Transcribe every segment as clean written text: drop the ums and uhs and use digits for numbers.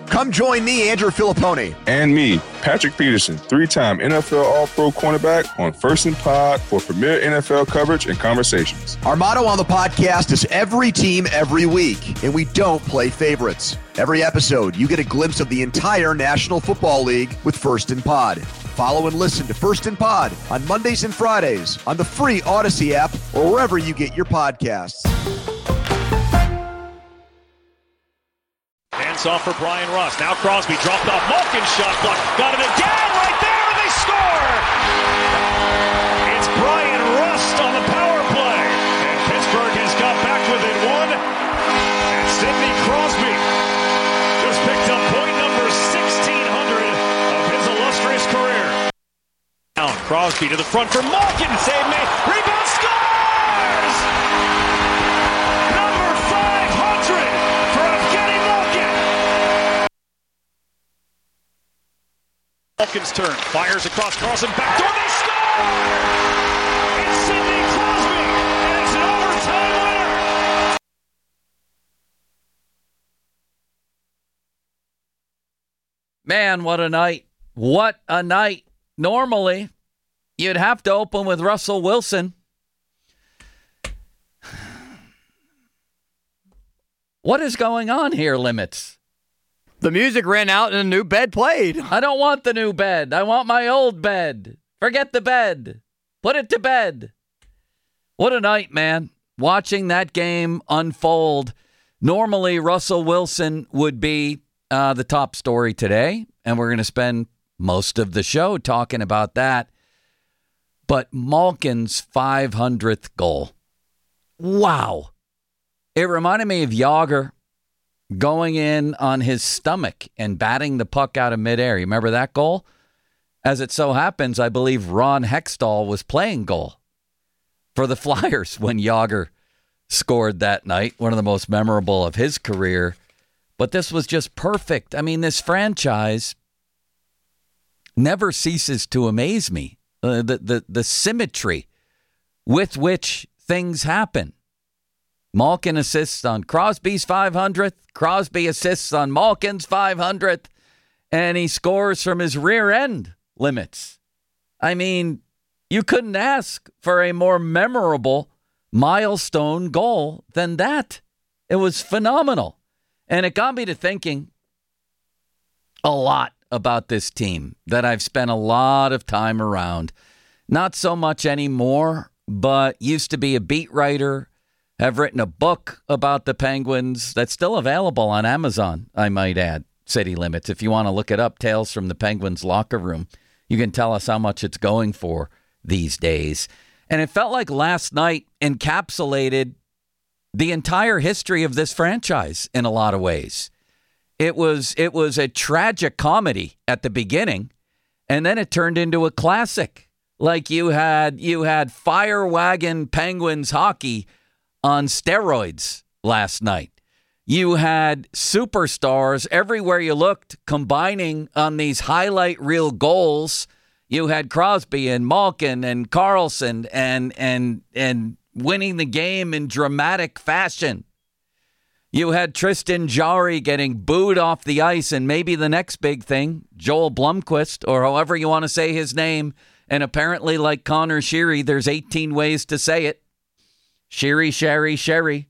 Come join me, Andrew Filipponi. And me, Patrick Peterson, 3-time NFL All-Pro cornerback on First and Pod for premier NFL coverage and conversations. Our motto on the podcast is every team, every week, and we don't play favorites. Every episode, you get a glimpse of the entire National Football League with First and Pod. Follow and listen to First and Pod on Mondays and Fridays on the free Odyssey app or wherever you get your podcasts. Hands off for Brian Rust. Now Crosby dropped off. Malkin's shot block. Got it again right there, and they score! It's Brian Rust on the power play. And Pittsburgh has got back within one. And Sidney Crosby just picked up point number 1,600 of his illustrious career. Down, Crosby to the front for Malkin. Save me. Rebound, scores! Number 500 for Evgeny Malkin. Malkin's turn. Fires across Carlson. Backdoor. They score! It's Sidney Crosby. And it's an overtime winner. Man, what a night. What a night. Normally, you'd have to open with Russell Wilson. What is going on here, Limits? The music ran out and a new bed played. I don't want the new bed. I want my old bed. Forget the bed. Put it to bed. What a night, man. Watching that game unfold. Normally, Russell Wilson would be the top story today, and we're going to spend most of the show talking about that. But Malkin's 500th goal. Wow. It reminded me of Yager going in on his stomach and batting the puck out of midair. You remember that goal? As it so happens, I believe Ron Hextall was playing goal for the Flyers when Yager scored that night. One of the most memorable of his career. But this was just perfect. I mean, this franchise never ceases to amaze me. The symmetry with which things happen. Malkin assists on Crosby's 500th. Crosby assists on Malkin's 500th. And he scores from his rear end, Limits. I mean, you couldn't ask for a more memorable milestone goal than that. It was phenomenal. And it got me to thinking a lot about this team that I've spent a lot of time around. Not so much anymore, but used to be a beat writer. Have written a book about the Penguins that's still available on Amazon, I might add, City Limits. If you want to look it up, Tales from the Penguins Locker Room, you can tell us how much it's going for these days. And it felt like last night encapsulated the entire history of this franchise in a lot of ways. It was a tragic comedy at the beginning, and then it turned into a classic. Like you had Fire Wagon Penguins hockey on steroids last night. You had superstars everywhere you looked combining on these highlight reel goals. You had Crosby and Malkin and Carlson and winning the game in dramatic fashion. You had Tristan Jarry getting booed off the ice, and maybe the next big thing, Joel Blomqvist, or however you want to say his name, and apparently like Connor Sheary, there's 18 ways to say it. Sheary, Sherry, Sherry.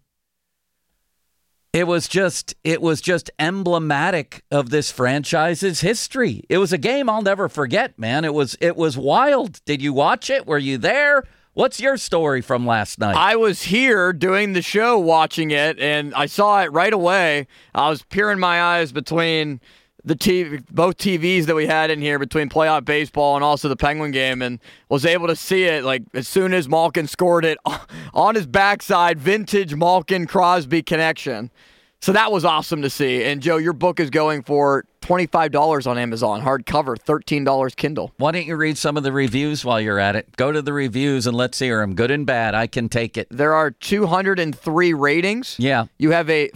It was just emblematic of this franchise's history. It was a game I'll never forget, man. It was wild. Did you watch it? Were you there? What's your story from last night? I was here doing the show watching it, and I saw it right away. I was peering my eyes between both TVs that we had in here between playoff baseball and also the Penguin game, and was able to see it like as soon as Malkin scored it on his backside, vintage Malkin Crosby connection. So that was awesome to see. And Joe, your book is going for $25 on Amazon, hardcover, $13 Kindle. Why don't you read some of the reviews while you're at it? Go to the reviews and let's hear them. Good and bad. I can take it. There are 203 ratings. Yeah. You have a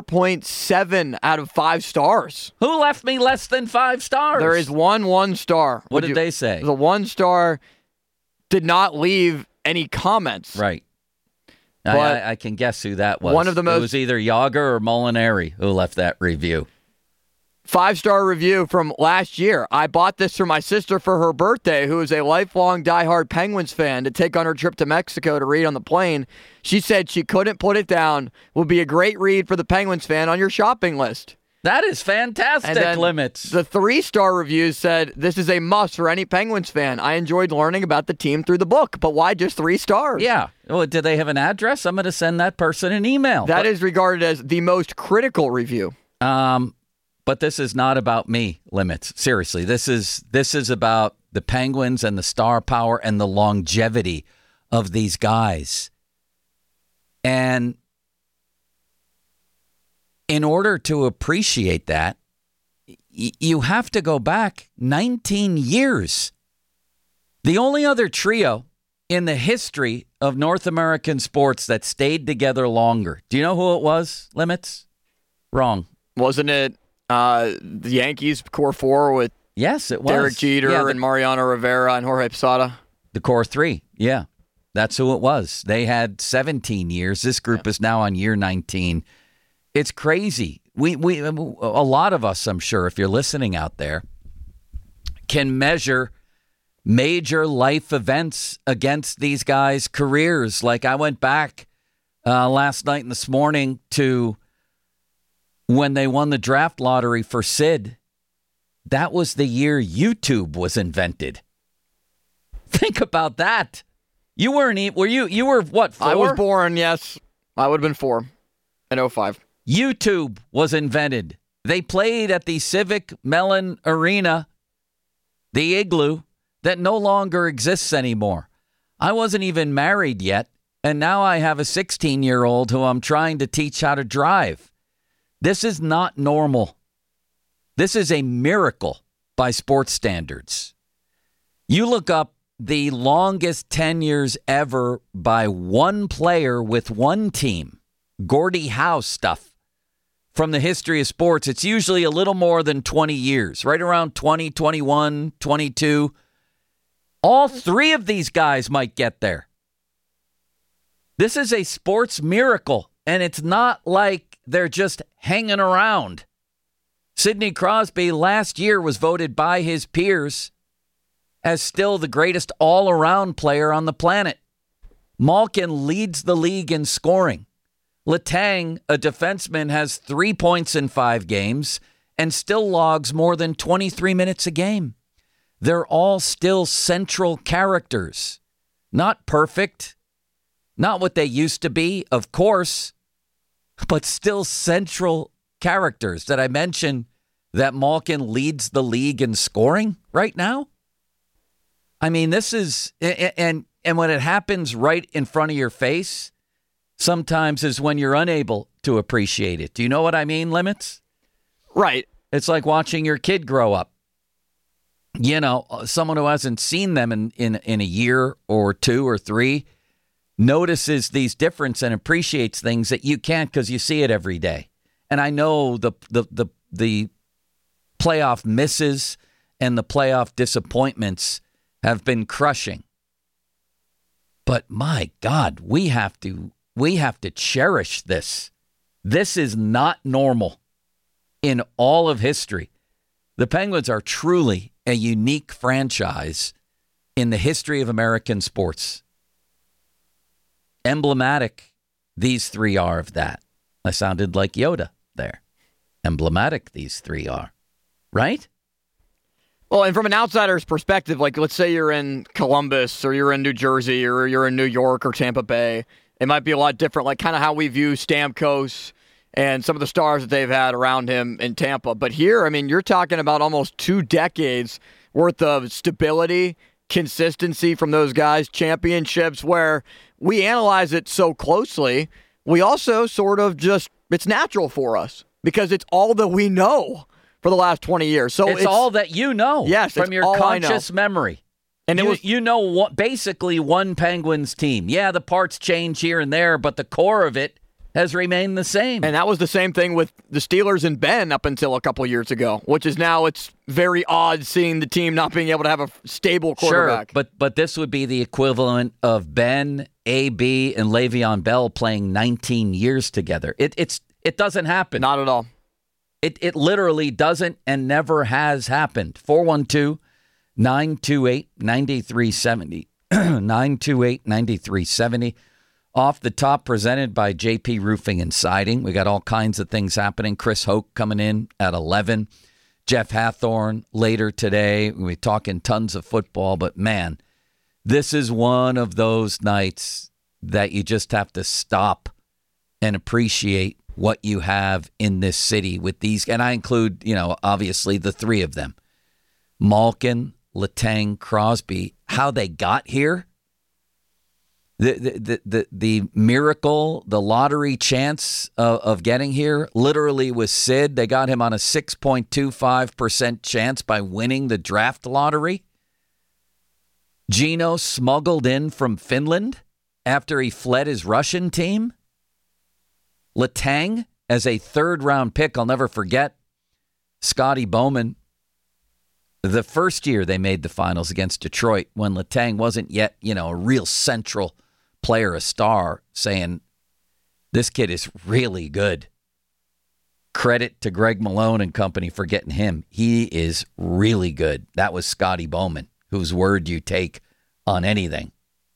4.7 out of 5 stars. Who left me less than 5 stars? There is one star. What did they say? The 1 star did not leave any comments. Right. I can guess who that was. One of the most. It was either Yager or Molinari who left that review. 5-star review from last year. I bought this for my sister for her birthday, who is a lifelong diehard Penguins fan, to take on her trip to Mexico to read on the plane. She said she couldn't put it down. Would be a great read for the Penguins fan on your shopping list. That is fantastic, And then Limits. The 3-star review said, this is a must for any Penguins fan. I enjoyed learning about the team through the book, but why just 3 stars? Yeah. Well, did they have an address? I'm going to send that person an email. That is regarded as the most critical review. But this is not about me, Limits. Seriously, this is about the Penguins and the star power and the longevity of these guys. And in order to appreciate that, you have to go back 19 years. The only other trio in the history of North American sports that stayed together longer. Do you know who it was, Limits? Wrong. Wasn't it the Yankees core 4 with Yes, it was. Derek Jeter and Mariano Rivera and Jorge Posada? The core 3, yeah. That's who it was. They had 17 years. This group is now on year 19. It's crazy. We a lot of us, I'm sure, if you're listening out there, can measure major life events against these guys' careers. Like I went back last night and this morning to when they won the draft lottery for Sid. That was the year YouTube was invented. Think about that. You weren't. Were you? You were what? 4? I was born. Yes, I would have been 4 in 2005. YouTube was invented. They played at the Civic Mellon Arena, the Igloo, that no longer exists anymore. I wasn't even married yet, and now I have a 16-year-old who I'm trying to teach how to drive. This is not normal. This is a miracle by sports standards. You look up the longest tenures ever by one player with one team, Gordie Howe stuff. From the history of sports, it's usually a little more than 20 years, right around 20, 21, 22. All 3 of these guys might get there. This is a sports miracle, and it's not like they're just hanging around. Sidney Crosby last year was voted by his peers as still the greatest all-around player on the planet. Malkin leads the league in scoring. Letang, a defenseman, has 3 points in 5 games and still logs more than 23 minutes a game. They're all still central characters. Not perfect. Not what they used to be, of course, but still central characters. Did I mention that Malkin leads the league in scoring right now? I mean, this is, and when it happens right in front of your face, sometimes is when you're unable to appreciate it. Do you know what I mean, Limits? Right. It's like watching your kid grow up. You know, someone who hasn't seen them in a year or 2 or 3 notices these differences and appreciates things that you can't because you see it every day. And I know the playoff misses and the playoff disappointments have been crushing. But my God, we have to cherish this. This is not normal in all of history. The Penguins are truly a unique franchise in the history of American sports. Emblematic, these 3 are of that. I sounded like Yoda there. Emblematic, these 3 are. Right? Well, and from an outsider's perspective, like let's say you're in Columbus or you're in New Jersey or you're in New York or Tampa Bay, it might be a lot different, like kind of how we view Stamkos and some of the stars that they've had around him in Tampa. But here, I mean, you're talking about almost 2 decades worth of stability, consistency from those guys, championships, where we analyze it so closely. We also sort of just, it's natural for us because it's all that we know for the last 20 years. So it's all that you know from your conscious memory. And basically one Penguins team. Yeah, the parts change here and there, but the core of it has remained the same. And that was the same thing with the Steelers and Ben up until a couple years ago, which is now it's very odd seeing the team not being able to have a stable quarterback. Sure, but this would be the equivalent of Ben, AB, and Le'Veon Bell playing 19 years together. It doesn't happen. Not at all. It literally doesn't and never has happened. 412-928-9370. 928-9370. Off the top, presented by JP Roofing and Siding. We got all kinds of things happening. Chris Hoke coming in at 11. Jeff Hathorn later today. We're talking tons of football, but man, this is one of those nights that you just have to stop and appreciate what you have in this city with these. And I include, obviously the three of them. Malkin, Letang, Crosby, how they got here. The miracle, the lottery chance of getting here literally was Sid. They got him on a 6.25% chance by winning the draft lottery. Gino smuggled in from Finland after he fled his Russian team. Letang as a third-round pick. I'll never forget Scotty Bowman. The first year they made the finals against Detroit when Letang wasn't yet, a real central player, a star, saying, this kid is really good. Credit to Greg Malone and company for getting him. He is really good. That was Scotty Bowman, whose word you take on anything.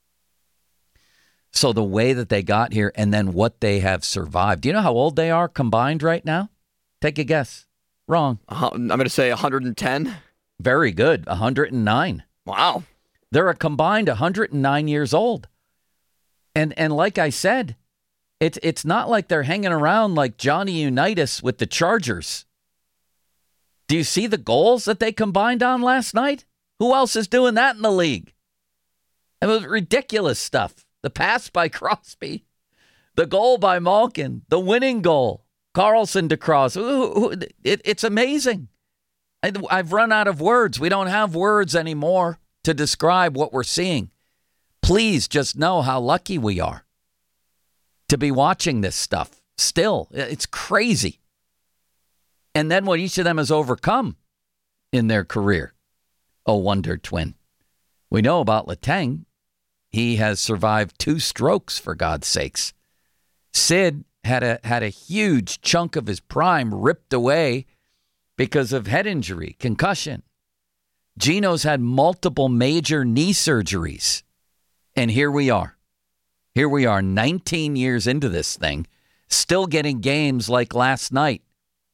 So the way that they got here and then what they have survived. Do you know how old they are combined right now? Take a guess. Wrong. I'm going to say 110. Very good. 109. Wow. They're a combined 109 years old. And like I said, it's not like they're hanging around like Johnny Unitas with the Chargers. Do you see the goals that they combined on last night? Who else is doing that in the league? It was ridiculous stuff. The pass by Crosby, the goal by Malkin, the winning goal, Carlson to Cross. It's amazing. I've run out of words. We don't have words anymore to describe what we're seeing. Please just know how lucky we are to be watching this stuff. Still, it's crazy. And then what each of them has overcome in their career. Oh, Wonder Twin. We know about Letang. He has survived 2 strokes, for God's sakes. Sid had a huge chunk of his prime ripped away because of head injury, concussion. Gino's had multiple major knee surgeries. And here we are. Here we are, 19 years into this thing, still getting games like last night.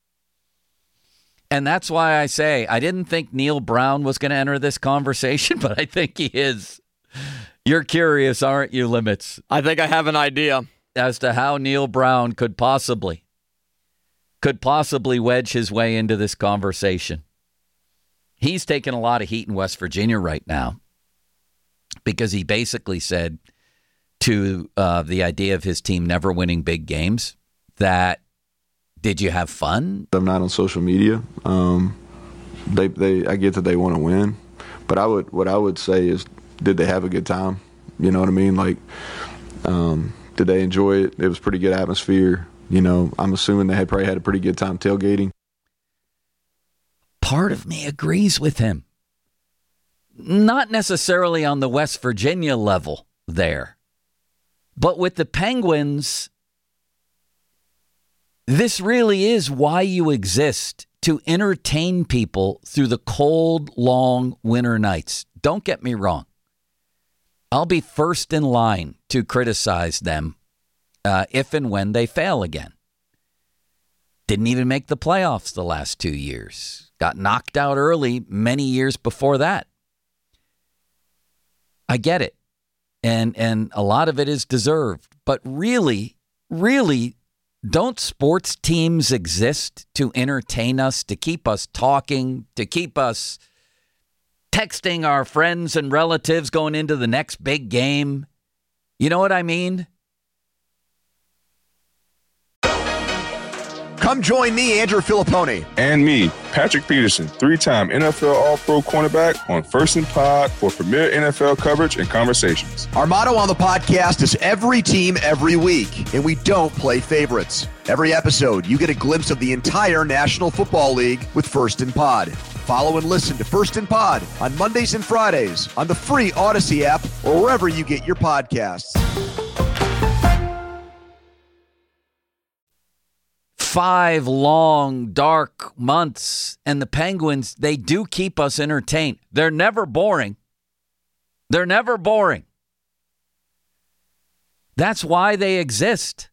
And that's why I say I didn't think Neil Brown was going to enter this conversation, but I think he is. You're curious, aren't you, Limits? I think I have an idea as to how Neil Brown could possibly wedge his way into this conversation. He's taking a lot of heat in West Virginia right now because he basically said to the idea of his team never winning big games that, did you have fun? I'm not on social media. I get that they want to win, but what I would say is, did they have a good time? You know what I mean? Like, did they enjoy it? It was pretty good atmosphere. I'm assuming they probably had a pretty good time tailgating. Part of me agrees with him. Not necessarily on the West Virginia level there, but with the Penguins, this really is why you exist, to entertain people through the cold, long winter nights. Don't get me wrong. I'll be first in line to criticize them if and when they fail again. Didn't even make the playoffs the last 2 years. Got knocked out early many years before that. I get it. And a lot of it is deserved. But really, don't sports teams exist to entertain us, to keep us talking, to keep us texting our friends and relatives going into the next big game? You know what I mean? Come join me, Andrew Filippone. And me, Patrick Peterson, 3-time NFL All-Pro cornerback on First and Pod for premier NFL coverage and conversations. Our motto on the podcast is every team, every week, and we don't play favorites. Every episode, you get a glimpse of the entire National Football League with First and Pod. Follow and listen to First and Pod on Mondays and Fridays on the free Odyssey app or wherever you get your podcasts. 5 long, dark months, and the Penguins, they do keep us entertained. They're never boring. They're never boring. That's why they exist.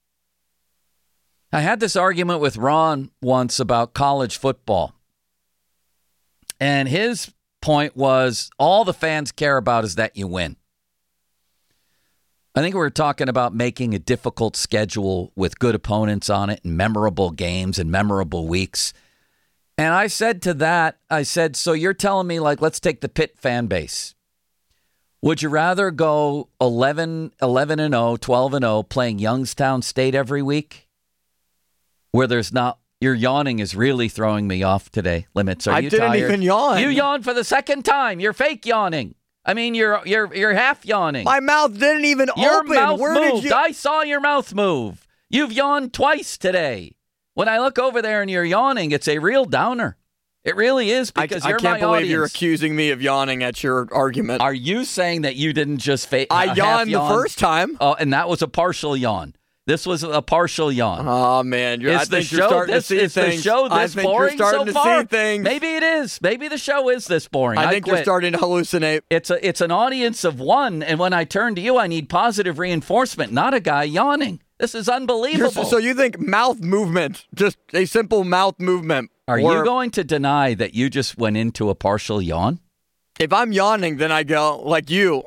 I had this argument with Ron once about college football. And his point was all the fans care about is that you win. I think we were talking about making a difficult schedule with good opponents on it and memorable games and memorable weeks. And I said to that, so you're telling me, like, let's take the Pitt fan base. Would you rather go 11-0, 12-0, playing Youngstown State every week? Where there's not, your yawning is really throwing me off today. Limits, are you tired? I didn't even yawn. You yawned for the second time. You're fake yawning. I mean, you're half yawning. My mouth didn't even your open. Mouth Where moved. did you? I saw your mouth move. You've yawned twice today. When I look over there and you're yawning, it's a real downer. It really is because you're my audience. I can't believe you're accusing me of yawning at your argument. Are you saying that you didn't just fake? I yawned the first time. Oh, and that was a partial yawn. This was a partial yawn. Oh, man. I think you're starting to see things. Is the show this boring so far? See Maybe it is. Maybe the show is this boring. I think you're starting to hallucinate. It's an audience of one, and when I turn to you, I need positive reinforcement, not a guy yawning. This is unbelievable. So you think mouth movement, just a simple mouth movement. Are you going to deny that you just went into a partial yawn? If I'm yawning, then I go like you.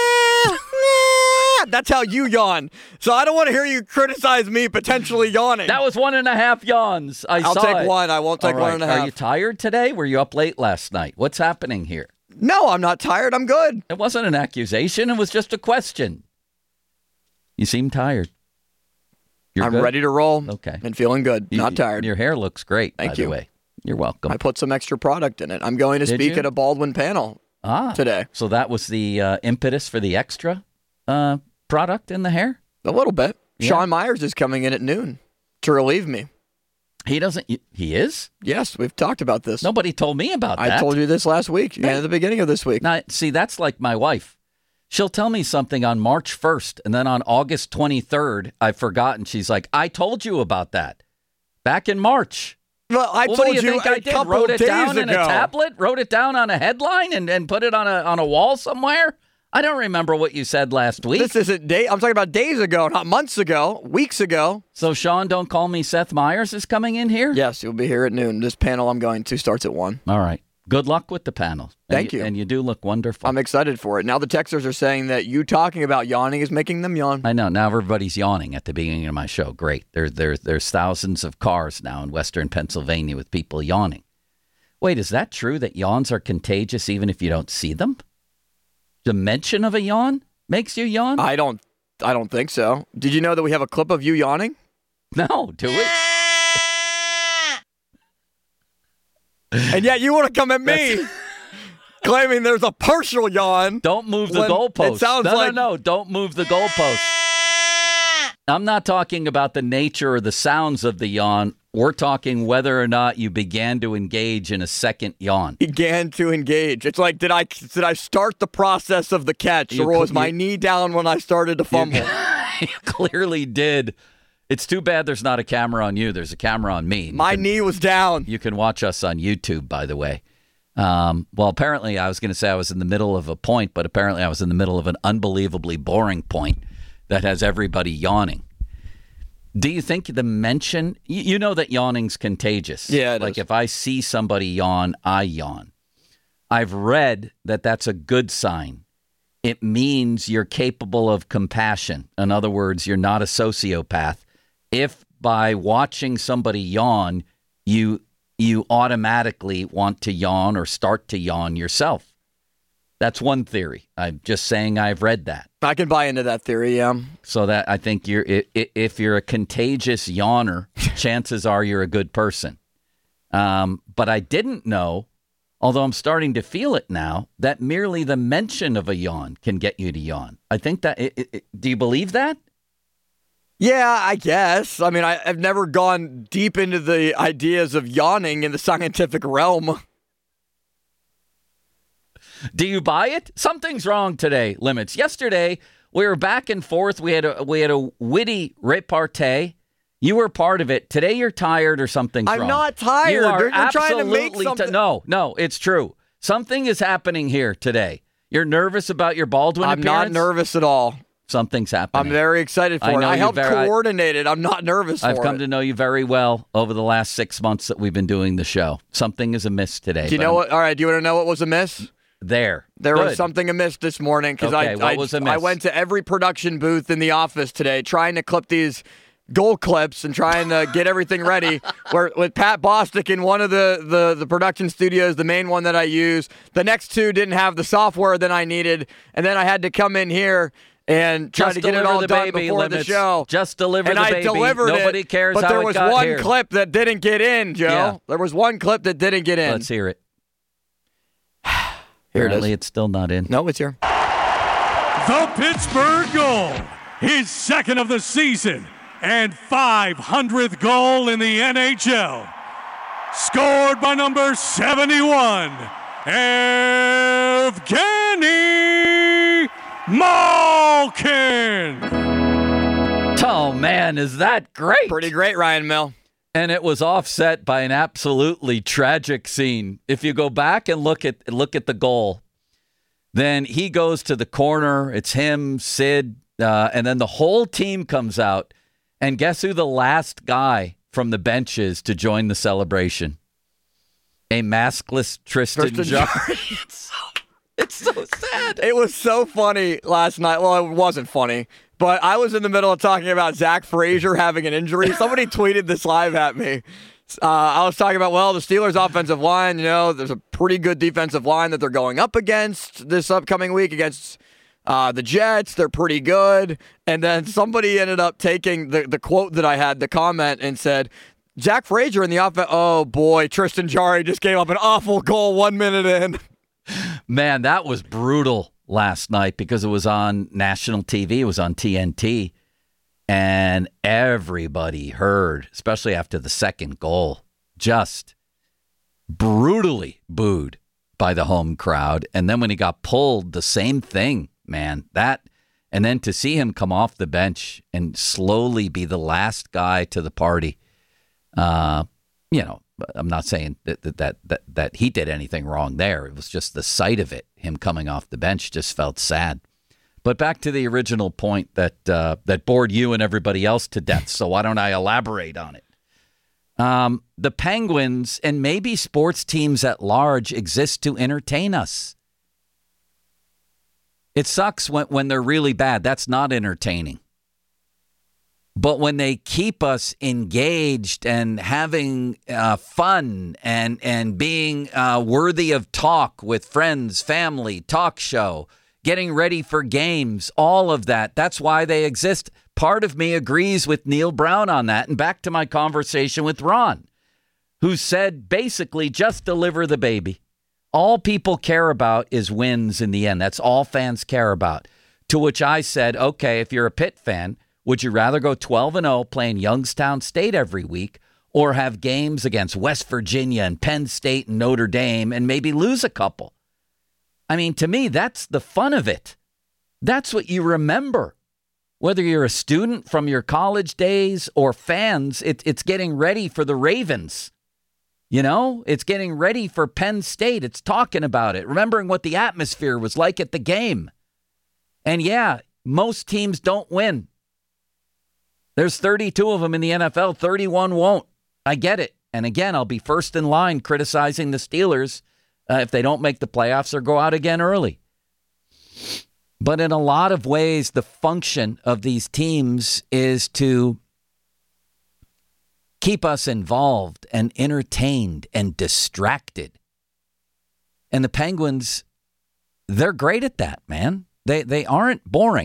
That's how you yawn. So I don't want to hear you criticize me potentially yawning. That was 1.5 yawns. I'll take one. I won't take 1.5. Are you tired today? Were you up late last night? What's happening here? No, I'm not tired. I'm good. It wasn't an accusation. It was just a question. You seem tired. I'm good? Ready to roll. Okay. And feeling good. Not tired. Your hair looks great, by the way. You're welcome. I put some extra product in it. I'm going to speak at a Baldwin panel today. So that was the impetus for the extra product in the hair? A little bit. Yeah. Sean Myers is coming in at noon to relieve me. He doesn't. He is? Yes, we've talked about this. Nobody told me about that. I told you this last week and at the beginning of this week. Now, see, that's like my wife. She'll tell me something on March 1st, and then on August 23rd, I've forgotten. She's like, I told you about that back in March. Well, what do you think I did? Wrote it down in a tablet? Wrote it down on a headline and put it on a wall somewhere? I don't remember what you said last week. This isn't I'm talking about days ago, not months ago, weeks ago. So, Sean, don't call me Seth Meyers is coming in here? Yes, he'll be here at noon. This panel I'm going to starts at 1. All right. Good luck with the panel. Thank you. And you do look wonderful. I'm excited for it. Now the texters are saying that you talking about yawning is making them yawn. I know. Now everybody's yawning at the beginning of my show. Great. There's thousands of cars now in Western Pennsylvania with people yawning. Wait, is that true that yawns are contagious even if you don't see them? The mention of a yawn makes you yawn? I don't think so. Did you know that we have a clip of you yawning? No, do we? And yet you want to come at me claiming there's a partial yawn. Don't move the goalpost. It sounds No, don't move the goalpost. I'm not talking about the nature or the sounds of the yawn. We're talking whether or not you began to engage in a second yawn. Began to engage. It's like, did I start the process of the catch, or was my knee down when I started to fumble? You clearly did. It's too bad there's not a camera on you. There's a camera on me. My knee was down. You can watch us on YouTube, by the way. Well, apparently I was going to say I was in the middle of a point, but apparently I was in the middle of an unbelievably boring point that has everybody yawning. Do you think the mention, you know that yawning's contagious. Yeah, like if I see somebody yawn, I yawn. I've read that that's a good sign. It means you're capable of compassion. In other words, you're not a sociopath. If by watching somebody yawn, you automatically want to yawn or start to yawn yourself. That's one theory. I'm just saying I've read that. I can buy into that theory, yeah. So that I think if you're a contagious yawner, chances are you're a good person. But I didn't know, although I'm starting to feel it now, that merely the mention of a yawn can get you to yawn. I think that, do you believe that? Yeah, I guess. I mean, I've never gone deep into the ideas of yawning in the scientific realm. Do you buy it? Something's wrong today, Limits. Yesterday, we were back and forth. We had a witty repartee. You were part of it. Today you're tired or something's wrong. I'm not tired. You are You're trying to make something. No, it's true. Something is happening here today. You're nervous about your Baldwin appearance? I'm not nervous at all. Something's happening. I'm very excited for it. I helped coordinate it. I'm not nervous for it. I've come to know you very well over the last 6 months that we've been doing the show. Something is amiss today. Do you know what? All right. Do you want to know what was amiss? There was something amiss this morning because I went to every production booth in the office today trying to clip these goal clips and trying to get everything ready. With Pat Bostic in one of the production studios, the main one that I use. The next two didn't have the software that I needed, and then I had to come in here and try to get it all done before the show. Just deliver the baby. And I delivered it. Nobody cares but how there it was got one here. clip that didn't get in, Joe. Yeah. There was one clip that didn't get in. Let's hear it. Here Apparently it is. It's still not in. No, it's here. The Pittsburgh goal, his second of the season and 500th goal in the NHL. Scored by number 71, Evgeny Malkin. Oh, man, is that great? Pretty great, Ryan Mill. And it was offset by an absolutely tragic scene. If you go back and look at the goal, then he goes to the corner. It's him, Sid, and then the whole team comes out. And guess who the last guy from the bench is to join the celebration? A maskless Tristan Jarry. It's so sad. It was so funny last night. Well, it wasn't funny, but I was in the middle of talking about Zach Frazier having an injury. Somebody tweeted this live at me. I was talking about, the Steelers' offensive line, there's a pretty good defensive line that they're going up against this upcoming week against the Jets. They're pretty good. And then somebody ended up taking the quote that I had, the comment, and said, Zach Frazier in the offense. Oh, boy, Tristan Jarry just gave up an awful goal 1 minute in. Man, that was brutal last night because it was on national TV. It was on TNT. And everybody heard, especially after the second goal, just brutally booed by the home crowd. And then when he got pulled, the same thing, man. And then to see him come off the bench and slowly be the last guy to the party, I'm not saying that he did anything wrong there. It was just the sight of it, him coming off the bench, just felt sad. But back to the original point that bored you and everybody else to death, so why don't I elaborate on it? The Penguins and maybe sports teams at large exist to entertain us. It sucks when they're really bad. That's not entertaining. But when they keep us engaged and having fun and being worthy of talk with friends, family, talk show, getting ready for games, all of that, that's why they exist. Part of me agrees with Neil Brown on that. And back to my conversation with Ron, who said basically just deliver the baby. All people care about is wins in the end. That's all fans care about. To which I said, okay, if you're a Pitt fan, would you rather go 12-0 playing Youngstown State every week or have games against West Virginia and Penn State and Notre Dame and maybe lose a couple? I mean, to me, that's the fun of it. That's what you remember. Whether you're a student from your college days or fans, it's getting ready for the Ravens. It's getting ready for Penn State. It's talking about it, remembering what the atmosphere was like at the game. And yeah, most teams don't win. There's 32 of them in the NFL. 31 won't. I get it. And again, I'll be first in line criticizing the Steelers if they don't make the playoffs or go out again early. But in a lot of ways, the function of these teams is to keep us involved and entertained and distracted. And the Penguins, they're great at that, man. They aren't boring.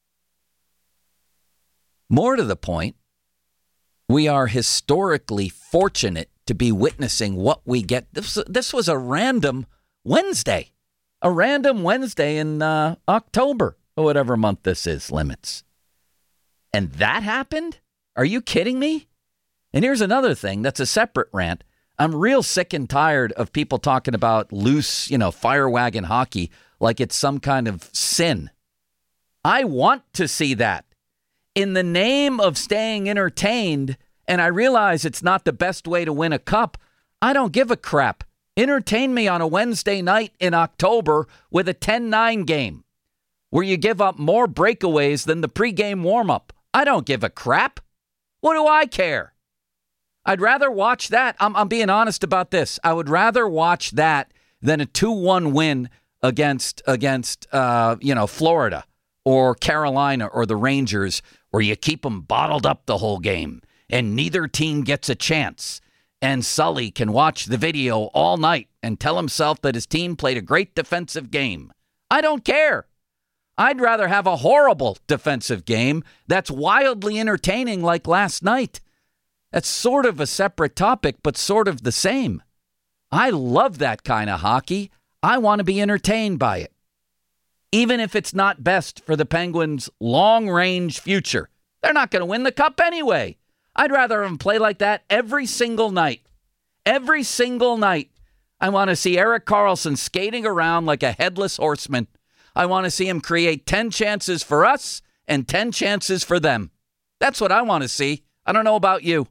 More to the point, we are historically fortunate to be witnessing what we get. This was a random Wednesday. A random Wednesday in October, or whatever month this is, limits. And that happened? Are you kidding me? And here's another thing that's a separate rant. I'm real sick and tired of people talking about loose, fire wagon hockey like it's some kind of sin. I want to see that. in the name of staying entertained, and I realize it's not the best way to win a cup, I don't give a crap. Entertain me on a Wednesday night in October with a 10-9 game where you give up more breakaways than the pregame warm-up. I don't give a crap. What do I care? I'd rather watch that. I'm being honest about this. I would rather watch that than a 2-1 win against Florida or Carolina or the Rangers, where you keep them bottled up the whole game and neither team gets a chance. And Sully can watch the video all night and tell himself that his team played a great defensive game. I don't care. I'd rather have a horrible defensive game that's wildly entertaining like last night. That's sort of a separate topic, but sort of the same. I love that kind of hockey. I want to be entertained by it. Even if it's not best for the Penguins' long-range future. They're not going to win the cup anyway. I'd rather them play like that every single night. Every single night. I want to see Erik Karlsson skating around like a headless horseman. I want to see him create 10 chances for us and 10 chances for them. That's what I want to see. I don't know about you.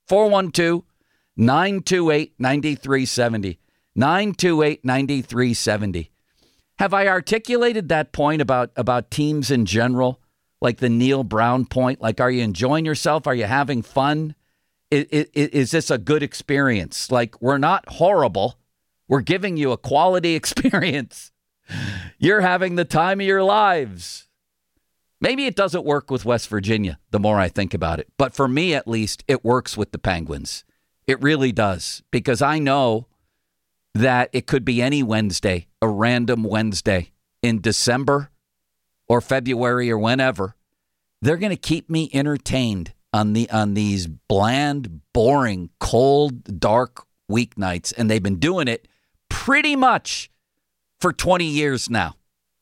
412-928-9370. 928-9370. Have I articulated that point about teams in general? Like the Neil Brown point? Like, are you enjoying yourself? Are you having fun? Is this a good experience? Like, we're not horrible. We're giving you a quality experience. You're having the time of your lives. Maybe it doesn't work with West Virginia, the more I think about it. But for me, at least, it works with the Penguins. It really does. Because I know that it could be any Wednesday, a random Wednesday in December or February or whenever. They're going to keep me entertained on these bland, boring, cold, dark weeknights. And they've been doing it pretty much for 20 years now.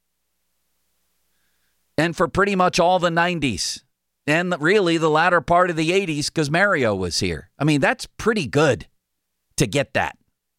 And for pretty much all the 90s. And really the latter part of the 80s because Mario was here. I mean, that's pretty good to get that.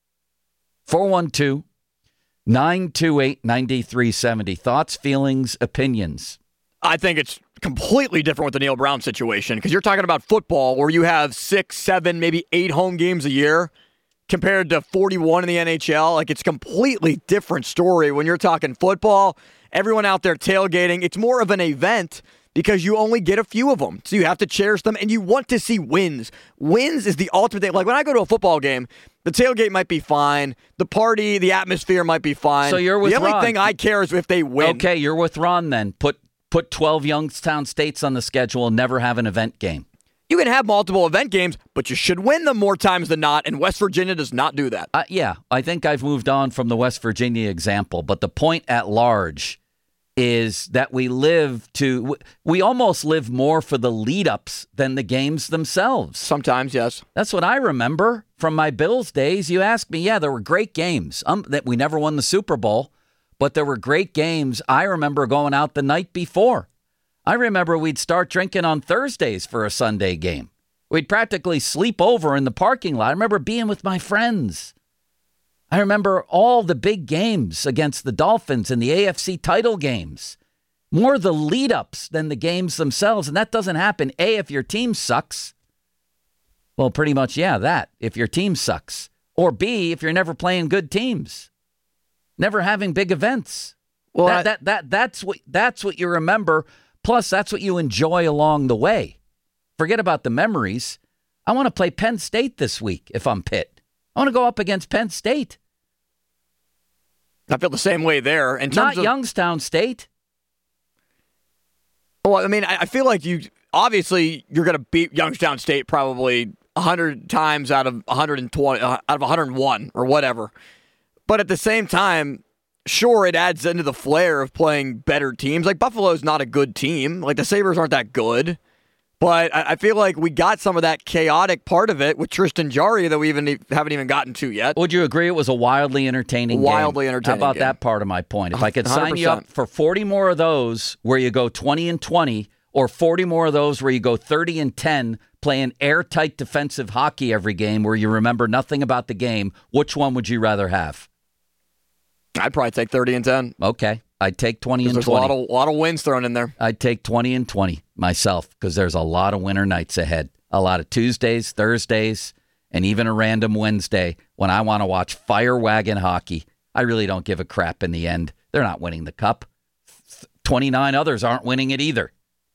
412-928-9370. Thoughts, feelings, opinions? I think it's completely different with the Neil Brown situation because you're talking about football where you have 6, 7, maybe 8 home games a year compared to 41 in the NHL. Like, it's a completely different story when you're talking football. Everyone out there tailgating, it's more of an event because you only get a few of them. So you have to cherish them and you want to see wins. Wins is the ultimate thing. Like when I go to a football game, the tailgate might be fine. The party, the atmosphere might be fine. So you're with The only Ron. thing I care is if they win. Okay, you're with Ron then. Put 12 Youngstown states on the schedule and never have an event game. You can have multiple event games, but you should win them more times than not, and West Virginia does not do that. Yeah, I think I've moved on from the West Virginia example, but the point at large is that we almost live more for the lead-ups than the games themselves. Sometimes, yes. That's what I remember from my Bills days. You ask me, yeah, there were great games. That we never won the Super Bowl, but there were great games. I remember going out the night before. I remember we'd start drinking on Thursdays for a Sunday game. We'd practically sleep over in the parking lot. I remember being with my friends. I remember all the big games against the Dolphins and the AFC title games. More the lead-ups than the games themselves. And that doesn't happen, A, if your team sucks. Well, pretty much, yeah, that. If your team sucks. Or B, if you're never playing good teams. Never having big events. Well, that's what you remember. Plus, that's what you enjoy along the way. Forget about the memories. I want to play Penn State this week if I'm Pitt. I want to go up against Penn State. I feel the same way there. Not Youngstown State. Well, I mean, I feel like you're going to beat Youngstown State probably 100 times out of 120, out of 101 or whatever. But at the same time, sure, it adds into the flair of playing better teams. Like, Buffalo's not a good team. Like, the Sabres aren't that good. But I feel like we got some of that chaotic part of it with Tristan Jarry that we haven't even gotten to yet. Would you agree it was a wildly entertaining game? Entertaining. How about that part of my point? If I could sign 100%. You up for 40 more of those where you go 20-20, or 40 more of those where you go 30-10, playing airtight defensive hockey every game where you remember nothing about the game, which one would you rather have? I'd probably take 30-10. Okay. I'd take 20 and 20. There's a lot of wins thrown in there. I'd take 20 and 20 myself because there's a lot of winter nights ahead. A lot of Tuesdays, Thursdays, and even a random Wednesday when I want to watch fire wagon hockey. I really don't give a crap in the end. They're not winning the cup. 29 others aren't winning it either.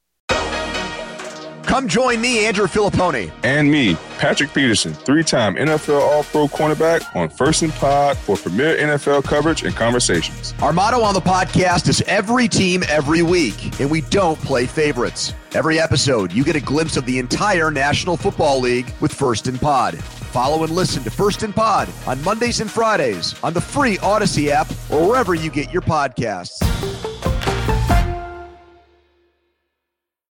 Come join me, Andrew Filippone. And me, Patrick Peterson, 3-time NFL All-Pro cornerback on First and Pod for premier NFL coverage and conversations. Our motto on the podcast is every team, every week, and we don't play favorites. Every episode, you get a glimpse of the entire National Football League with First and Pod. Follow and listen to First and Pod on Mondays and Fridays on the free Odyssey app or wherever you get your podcasts.